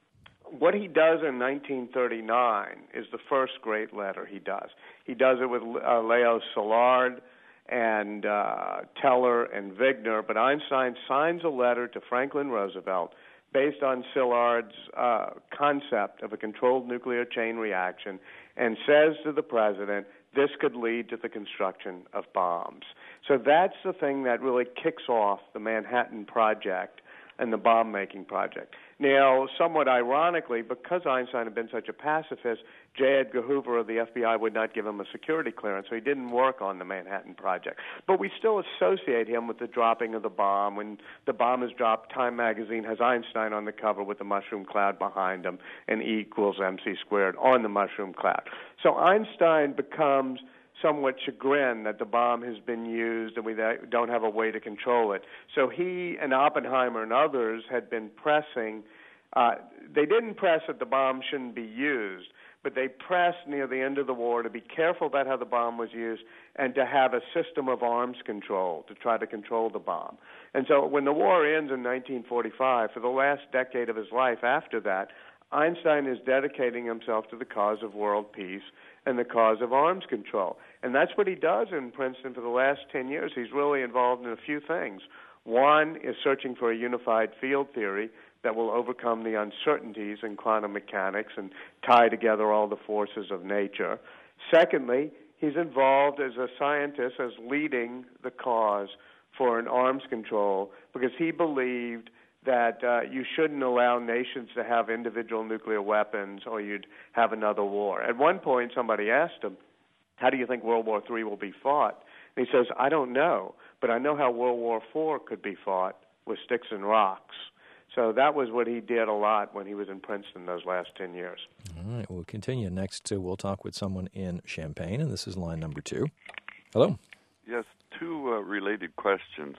What he does in nineteen thirty-nine is the first great letter he does. He does it with uh, Leo Szilard and uh, Teller and Wigner, but Einstein signs a letter to Franklin Roosevelt based on Szillard's uh, concept of a controlled nuclear chain reaction and says to the president, this could lead to the construction of bombs. So that's the thing that really kicks off the Manhattan Project and the bomb-making project. Now, somewhat ironically, because Einstein had been such a pacifist, J. Edgar Hoover of the F B I would not give him a security clearance, so he didn't work on the Manhattan Project. But we still associate him with the dropping of the bomb. When the bomb is dropped, Time magazine has Einstein on the cover with the mushroom cloud behind him, and E equals mc squared on the mushroom cloud. So Einstein becomes somewhat chagrined that the bomb has been used and we don't have a way to control it. So he and Oppenheimer and others had been pressing. Uh, they didn't press that the bomb shouldn't be used, but they pressed near the end of the war to be careful about how the bomb was used and to have a system of arms control to try to control the bomb. And so when the war ends in nineteen forty-five, for the last decade of his life after that, Einstein is dedicating himself to the cause of world peace and the cause of arms control. And that's what he does in Princeton for the last ten years. He's really involved in a few things. One is searching for a unified field theory that will overcome the uncertainties in quantum mechanics and tie together all the forces of nature. Secondly, he's involved as a scientist, as leading the cause for an arms control, because he believed that uh, you shouldn't allow nations to have individual nuclear weapons or you'd have another war. At one point, somebody asked him, how do you think World War Three will be fought? And he says, I don't know, but I know how World War Four could be fought with sticks and rocks. So that was what he did a lot when he was in Princeton those last ten years. All right, we'll continue. Next, uh, we'll talk with someone in Champaign, and this is line number two. Hello. Yes, two uh, related questions.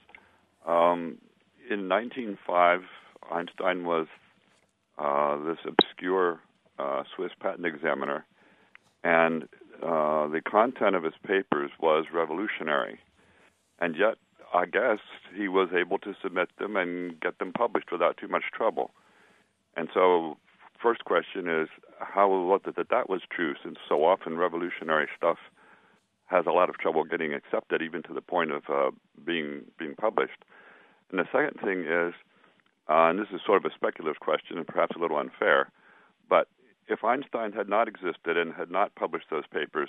Um, in nineteen oh five, Einstein was uh, this obscure uh, Swiss patent examiner, and uh, the content of his papers was revolutionary. And yet, I guess he was able to submit them and get them published without too much trouble. And so, first question is, how was it that that was true, since so often revolutionary stuff has a lot of trouble getting accepted, even to the point of uh, being being published? And the second thing is, uh, and this is sort of a speculative question and perhaps a little unfair, but if Einstein had not existed and had not published those papers,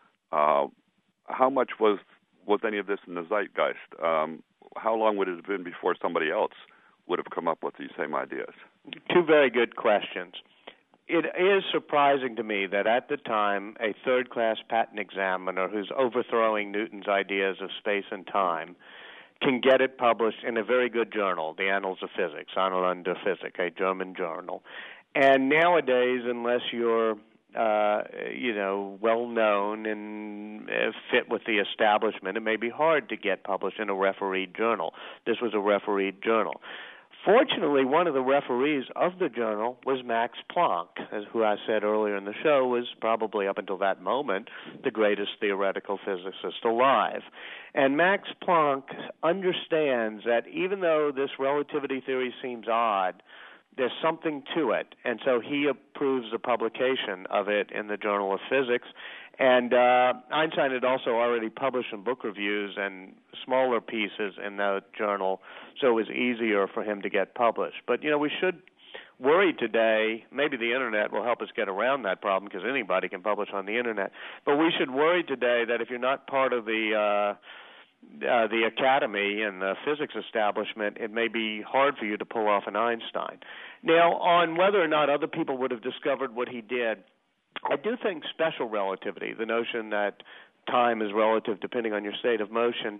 uh, how much was was any of this in the zeitgeist? Um, how long would it have been before somebody else would have come up with these same ideas? Two very good questions. It is surprising to me that at the time, a third-class patent examiner who's overthrowing Newton's ideas of space and time can get it published in a very good journal, the Annals of Physics, Annalen der Physik, a German journal. And nowadays, unless you're Uh, you know, well-known and uh, fit with the establishment, it may be hard to get published in a refereed journal. This was a refereed journal. Fortunately, one of the referees of the journal was Max Planck, as who I said earlier in the show was probably, up until that moment, the greatest theoretical physicist alive. And Max Planck understands that even though this relativity theory seems odd, there's something to it, and so he approves the publication of it in the Journal of Physics. And uh, Einstein had also already published some book reviews and smaller pieces in that journal, so it was easier for him to get published. But, you know, we should worry today, maybe the Internet will help us get around that problem because anybody can publish on the Internet, but we should worry today that if you're not part of the uh, Uh, the academy and the physics establishment, it may be hard for you to pull off an Einstein. Now, on whether or not other people would have discovered what he did, I do think special relativity, the notion that time is relative depending on your state of motion,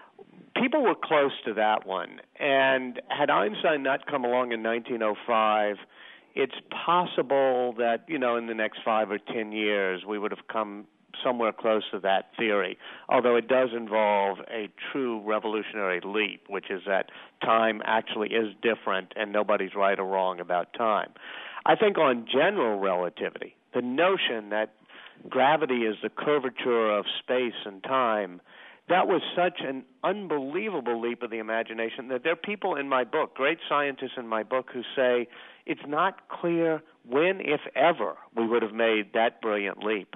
people were close to that one. And had Einstein not come along in nineteen oh five, it's possible that, you know, in the next five or ten years we would have come somewhere close to that theory, although it does involve a true revolutionary leap, which is that time actually is different and nobody's right or wrong about time. I think on general relativity, the notion that gravity is the curvature of space and time, that was such an unbelievable leap of the imagination that there are people in my book, great scientists in my book, who say it's not clear when, if ever, we would have made that brilliant leap.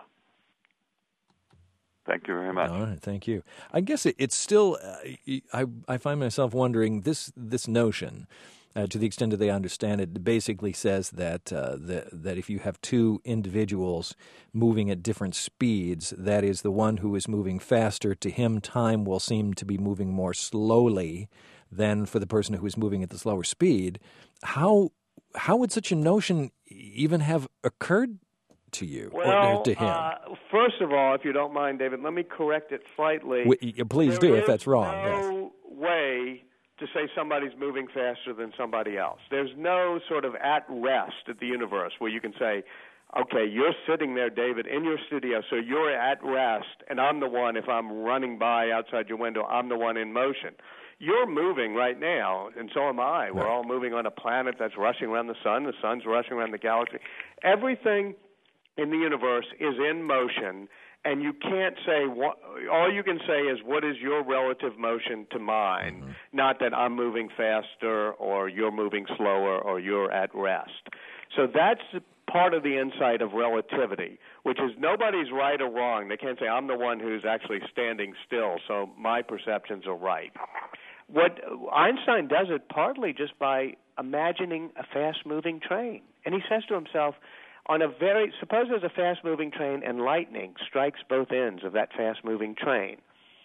Thank you very much. All right, thank you. I guess it, it's still, uh, I, I find myself wondering, this this notion, uh, to the extent that they understand it, basically says that, uh, the, that if you have two individuals moving at different speeds, that is, the one who is moving faster, to him time will seem to be moving more slowly than for the person who is moving at the slower speed. How how would such a notion even have occurred to you well, or to him? Uh, first of all, if you don't mind, David, let me correct it slightly. We, please there do if that's wrong. There's no yes. way to say somebody's moving faster than somebody else. There's no sort of at rest at the universe where you can say, okay, you're sitting there, David, in your studio, so you're at rest, and I'm the one, if I'm running by outside your window, I'm the one in motion. You're moving right now, and so am I. We're all moving on a planet that's rushing around the sun. The sun's rushing around the galaxy. Everything in the universe is in motion, and you can't say what, all you can say is what is your relative motion to mine, mm-hmm. not that I'm moving faster or you're moving slower or you're at rest. So that's part of the insight of relativity, which is nobody's right or wrong. They can't say I'm the one who's actually standing still, so my perceptions are right. What Einstein does it partly just by imagining a fast-moving train. And he says to himself, on a very, suppose there's a fast-moving train and lightning strikes both ends of that fast-moving train.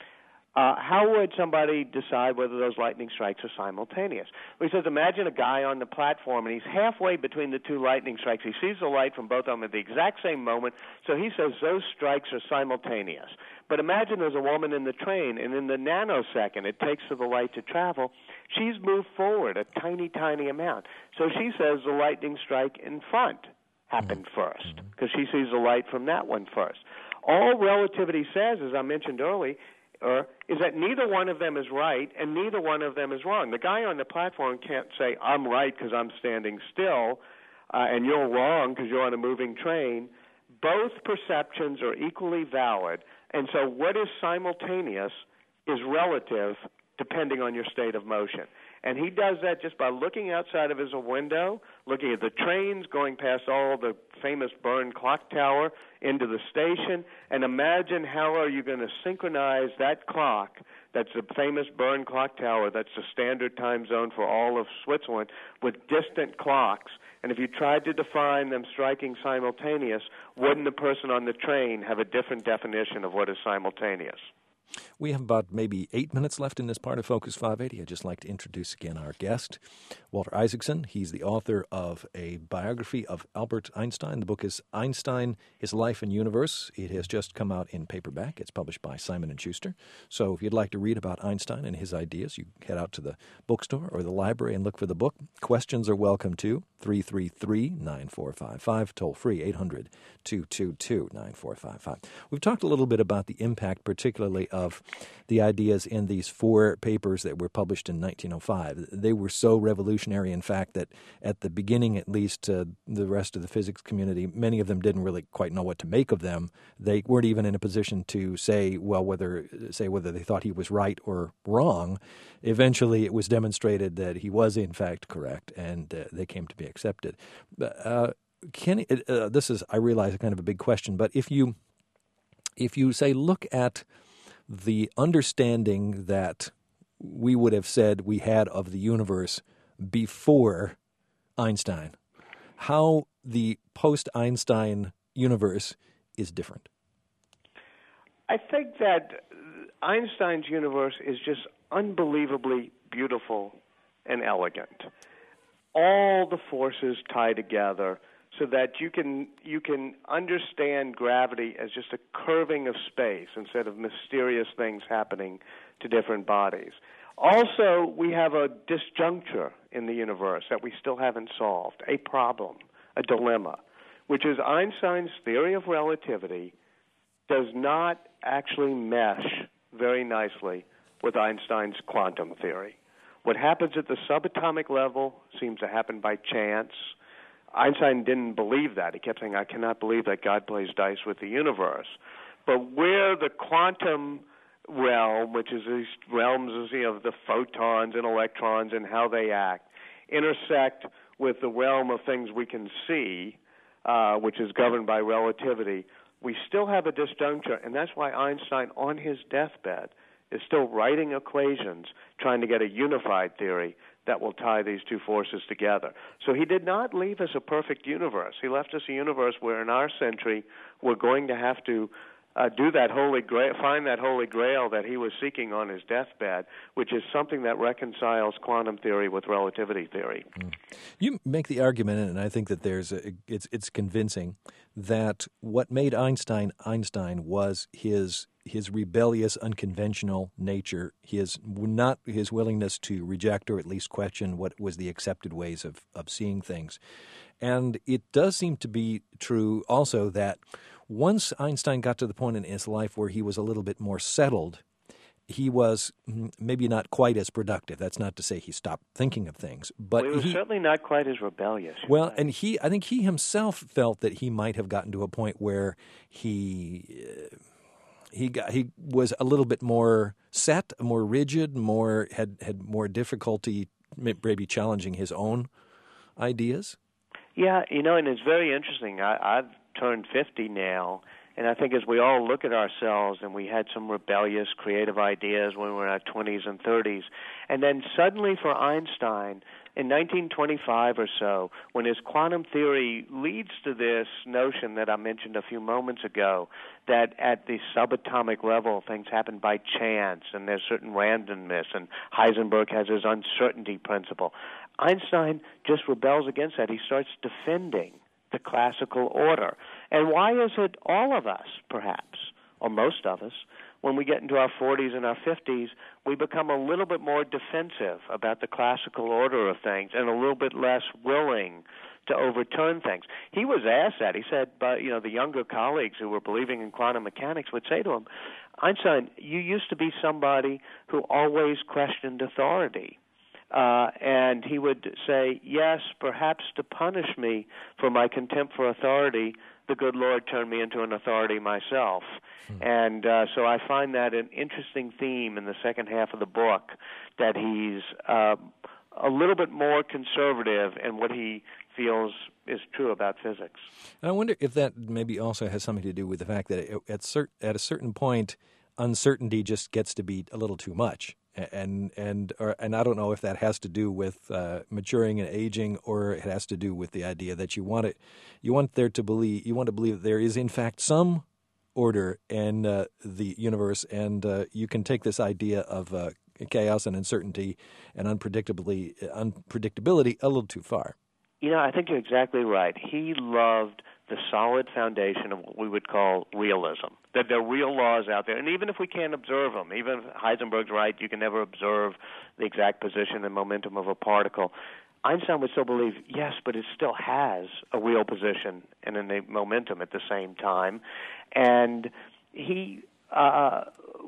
Uh, how would somebody decide whether those lightning strikes are simultaneous? Well, he says, imagine a guy on the platform, and he's halfway between the two lightning strikes. He sees the light from both of them at the exact same moment, so he says those strikes are simultaneous. But imagine there's a woman in the train, and in the nanosecond it takes for the light to travel, she's moved forward a tiny, tiny amount. So she says the lightning strike in front happened first, because she sees the light from that one first. All relativity says, as I mentioned earlier, Uh, is that neither one of them is right and neither one of them is wrong. The guy on the platform can't say, I'm right because I'm standing still, uh, and you're wrong because you're on a moving train. Both perceptions are equally valid, and so what is simultaneous is relative depending on your state of motion. And he does that just by looking outside of his window, looking at the trains going past all the famous Bern clock tower into the station, and imagine how are you going to synchronize that clock, that's the famous Bern clock tower, that's the standard time zone for all of Switzerland, with distant clocks. And if you tried to define them striking simultaneous, wouldn't the person on the train have a different definition of what is simultaneous? We have about maybe eight minutes left in this part of Focus five eighty. I'd just like to introduce again our guest, Walter Isaacson. He's the author of a biography of Albert Einstein. The book is Einstein, His Life and Universe. It has just come out in paperback. It's published by Simon and Schuster. So if you'd like to read about Einstein and his ideas, you head out to the bookstore or the library and look for the book. Questions are welcome too. three three three, nine four five five, toll free, eight hundred, two two two, nine four five five. We've talked a little bit about the impact, particularly of the ideas in these four papers that were published in nineteen oh five. They were so revolutionary, in fact, that at the beginning, at least, uh, the rest of the physics community, many of them didn't really quite know what to make of them. They weren't even in a position to say, well, whether say whether they thought he was right or wrong. Eventually, it was demonstrated that he was, in fact, correct, and uh, they came to be accepted. Uh, can uh, this is, I realize, a kind of a big question, but if you if you say look at the understanding that we would have said we had of the universe before Einstein, how the post-Einstein universe is different. I think that Einstein's universe is just unbelievably beautiful and elegant. All the forces tie together so that you can you can understand gravity as just a curving of space instead of mysterious things happening to different bodies. Also, we have a disjuncture in the universe that we still haven't solved, a problem, a dilemma, which is Einstein's theory of relativity does not actually mesh very nicely with Einstein's quantum theory. What happens at the subatomic level seems to happen by chance. Einstein didn't believe that. He kept saying, I cannot believe that God plays dice with the universe. But where the quantum realm, which is these realms you know, of the photons and electrons and how they act, intersect with the realm of things we can see, uh, which is governed by relativity, we still have a disjuncture, and that's why Einstein, on his deathbed, is still writing equations trying to get a unified theory that will tie these two forces together. So he did not leave us a perfect universe. He left us a universe where in our century we're going to have to uh, do that holy grail, find that holy grail that he was seeking on his deathbed, which is something that reconciles quantum theory with relativity theory. Mm. You make the argument, and I think that there's a, it's it's convincing, that what made Einstein Einstein was his his rebellious, unconventional nature, his not his willingness to reject or at least question what was the accepted ways of, of seeing things. And it does seem to be true also that once Einstein got to the point in his life where he was a little bit more settled, he was maybe not quite as productive. That's not to say he stopped thinking of things, but well, he was he, certainly not quite as rebellious. Well, right. and he, I think he himself felt that he might have gotten to a point where he uh, he got he was a little bit more set, more rigid, more had had more difficulty maybe challenging his own ideas. Yeah, you know, and it's very interesting. I, I've turned fifty now. And I think as we all look at ourselves, and we had some rebellious, creative ideas when we were in our twenties and thirties, and then suddenly for Einstein, in nineteen twenty-five or so, when his quantum theory leads to this notion that I mentioned a few moments ago, that at the subatomic level things happen by chance, and there's certain randomness, and Heisenberg has his uncertainty principle, Einstein just rebels against that. He starts defending the classical order. And why is it all of us, perhaps, or most of us, when we get into our forties and our fifties, we become a little bit more defensive about the classical order of things and a little bit less willing to overturn things? He was asked that. He said, but you know, the younger colleagues who were believing in quantum mechanics would say to him, Einstein, you used to be somebody who always questioned authority. Uh, and he would say, yes, perhaps to punish me for my contempt for authority, the good Lord turned me into an authority myself. Hmm. And uh, so I find that an interesting theme in the second half of the book, that he's uh, a little bit more conservative in what he feels is true about physics. And I wonder if that maybe also has something to do with the fact that at, cert- at a certain point, uncertainty just gets to be a little too much. And and or, and I don't know if that has to do with uh, maturing and aging, or it has to do with the idea that you want it, you want there to believe, you want to believe that there is in fact some order in uh, the universe, and uh, you can take this idea of uh, chaos and uncertainty and unpredictably unpredictability a little too far. You know, I think you're exactly right. He loved the solid foundation of what we would call realism, that there are real laws out there. And even if we can't observe them, even if Heisenberg's right, you can never observe the exact position and momentum of a particle, Einstein would still believe, yes, but it still has a real position and a momentum at the same time. And he... Uh,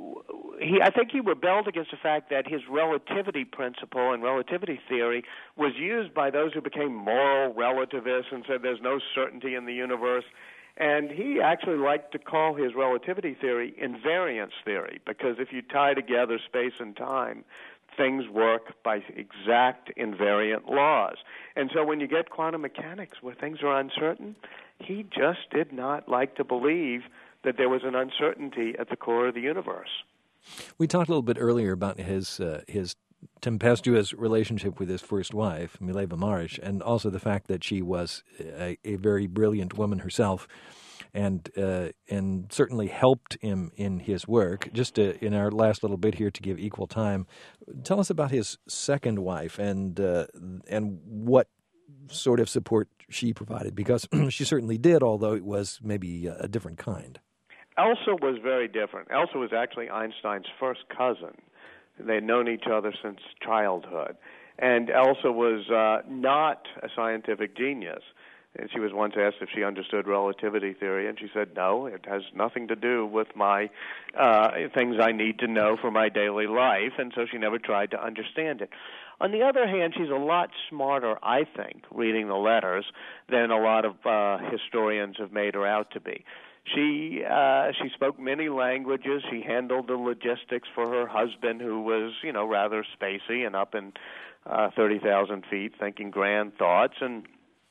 He, I think he rebelled against the fact that his relativity principle and relativity theory was used by those who became moral relativists and said there's no certainty in the universe. And he actually liked to call his relativity theory invariance theory, because if you tie together space and time, things work by exact invariant laws. And so when you get quantum mechanics where things are uncertain, he just did not like to believe that there was an uncertainty at the core of the universe. We talked a little bit earlier about his uh, his tempestuous relationship with his first wife, Mileva Maric, and also the fact that she was a, a very brilliant woman herself, and uh, and certainly helped him in his work. Just to, in our last little bit here to give equal time, tell us about his second wife and uh, and what sort of support she provided, because she certainly did, although it was maybe a different kind. Elsa was very different. Elsa was actually Einstein's first cousin. They'd known each other since childhood. And Elsa was uh, not a scientific genius, And she was once asked if she understood relativity theory, and she said, no, it has nothing to do with my uh, things I need to know for my daily life, and so she never tried to understand it. On the other hand, she's a lot smarter, I think, reading the letters than a lot of uh, historians have made her out to be. She uh, she spoke many languages. She handled the logistics for her husband, who was, you know, rather spacey and up in uh, thirty thousand feet, thinking grand thoughts. And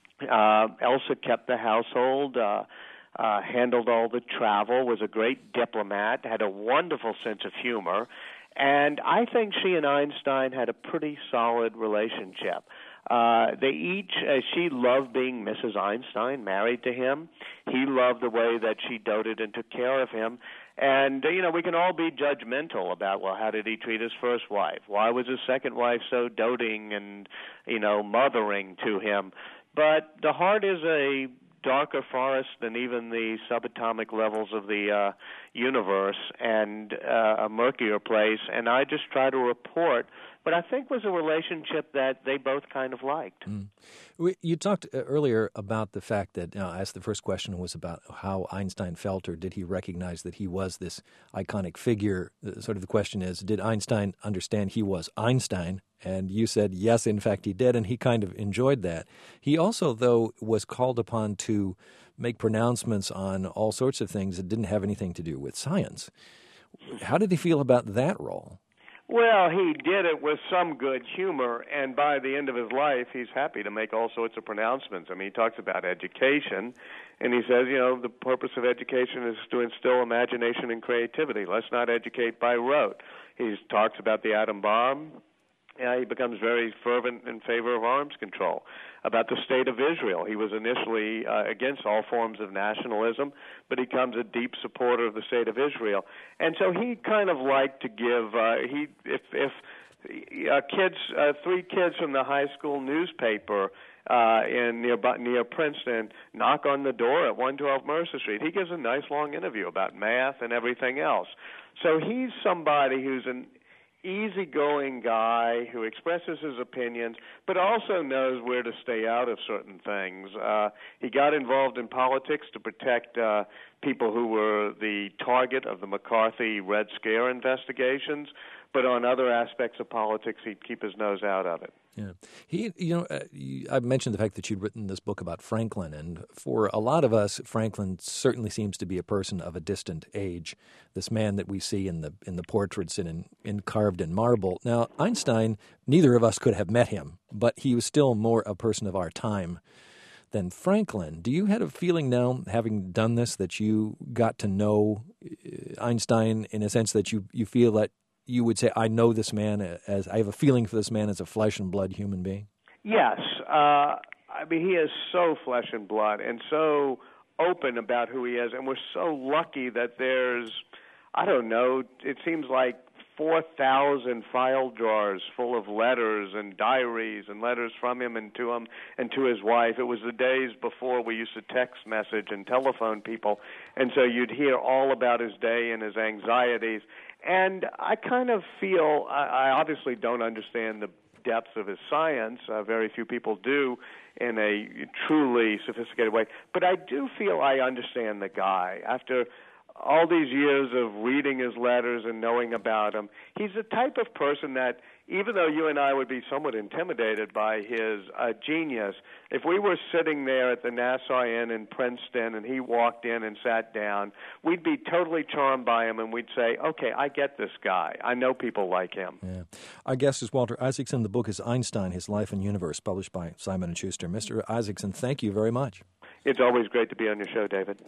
uh, Elsa kept the household, uh, uh, handled all the travel, was a great diplomat, had a wonderful sense of humor. And I think she and Einstein had a pretty solid relationship. Uh, they each, uh, she loved being Missus Einstein, married to him. He loved the way that she doted and took care of him. And, uh, you know, we can all be judgmental about, well, how did he treat his first wife? Why was his second wife so doting and, you know, mothering to him? But the heart is a darker forest than even the subatomic levels of the uh, universe, and uh, a murkier place. And I just try to report what I think was a relationship that they both kind of liked. Mm. You talked earlier about the fact that, uh, I asked the first question was about how Einstein felt, or did he recognize that he was this iconic figure? Uh, sort of the question is, did Einstein understand he was Einstein? And you said, yes, in fact, he did, and he kind of enjoyed that. He also, though, was called upon to make pronouncements on all sorts of things that didn't have anything to do with science. How did he feel about that role? Well, he did it with some good humor, and by the end of his life, he's happy to make all sorts of pronouncements. I mean, he talks about education, and he says, you know, the purpose of education is to instill imagination and creativity. Let's not educate by rote. He talks about the atom bomb. Yeah, he becomes very fervent in favor of arms control. About the state of Israel, he was initially uh, against all forms of nationalism, but he becomes a deep supporter of the state of Israel. And so he kind of liked to give, uh, he if if uh, kids, uh, three kids from the high school newspaper uh, in near, near Princeton knock on the door at one twelve Mercer Street, he gives a nice long interview about math and everything else. So he's somebody who's an easygoing guy who expresses his opinions, but also knows where to stay out of certain things. Uh, he got involved in politics to protect uh, people who were the target of the McCarthy Red Scare investigations, but on other aspects of politics, he'd keep his nose out of it. Yeah, he. You know, uh, you, I've mentioned the fact that you'd written this book about Franklin, and for a lot of us, Franklin certainly seems to be a person of a distant age. This man that we see in the in the portraits and in, in carved in marble. Now, Einstein, neither of us could have met him, but he was still more a person of our time than Franklin. Do you have a feeling now, having done this, that you got to know Einstein in a sense that you you feel that you would say, I know this man, as I have a feeling for this man as a flesh and blood human being? Yes. Uh, I mean, he is so flesh and blood and so open about who he is, and we're so lucky that there's, I don't know, it seems like four thousand file drawers full of letters and diaries and letters from him and to him and to his wife. It was the days before we used to text message and telephone people, and so you'd hear all about his day and his anxieties. And I kind of feel, I obviously don't understand the depths of his science. Uh, very few people do in a truly sophisticated way. But I do feel I understand the guy. After all these years of reading his letters and knowing about him, he's the type of person that, even though you and I would be somewhat intimidated by his uh, genius, if we were sitting there at the Nassau Inn in Princeton and he walked in and sat down, we'd be totally charmed by him, and we'd say, okay, I get this guy. I know people like him. Yeah. Our guest is Walter Isaacson. The book is Einstein, His Life and Universe, published by Simon and Schuster. Mister Isaacson, thank you very much. It's always great to be on your show, David.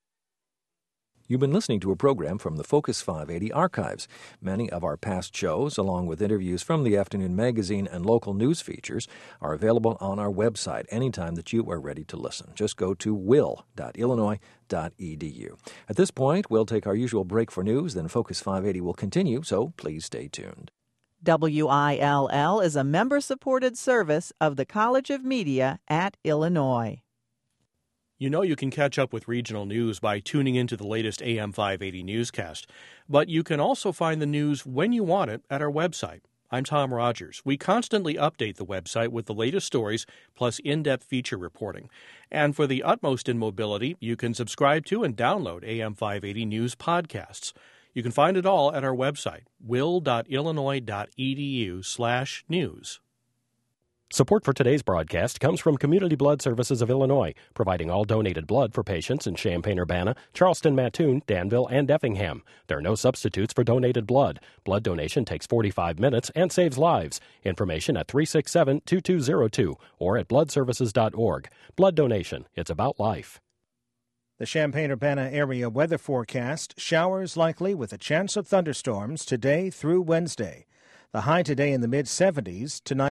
You've been listening to a program from the Focus five eighty archives. Many of our past shows, along with interviews from the afternoon magazine and local news features, are available on our website anytime that you are ready to listen. Just go to will dot illinois dot e d u. At this point, we'll take our usual break for news, then Focus five eighty will continue, so please stay tuned. W I L L is a member-supported service of the College of Media at Illinois. You know you can catch up with regional news by tuning into the latest A M five eighty newscast, but you can also find the news when you want it at our website, I'm Tom Rogers. We constantly update the website with the latest stories plus in-depth feature reporting. And for the utmost in mobility, you can subscribe to and download A M five eighty News podcasts. You can find it all at our website, will.illinois.edu slash news. Support for today's broadcast comes from Community Blood Services of Illinois, providing all donated blood for patients in Champaign-Urbana, Charleston-Mattoon, Danville, and Effingham. There are no substitutes for donated blood. Blood donation takes forty-five minutes and saves lives. Information at three six seven, two two zero two or at blood services dot org. Blood donation. It's about life. The Champaign-Urbana area weather forecast: showers likely with a chance of thunderstorms today through Wednesday. The high today in the mid seventies, tonight